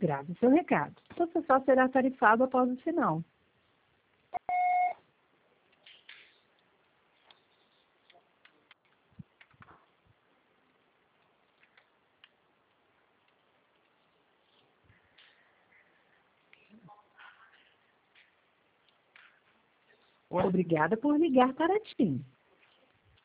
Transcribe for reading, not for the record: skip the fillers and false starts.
Grave seu recado. Você só será tarifado após o sinal. Ué? Obrigada por ligar para a TIM.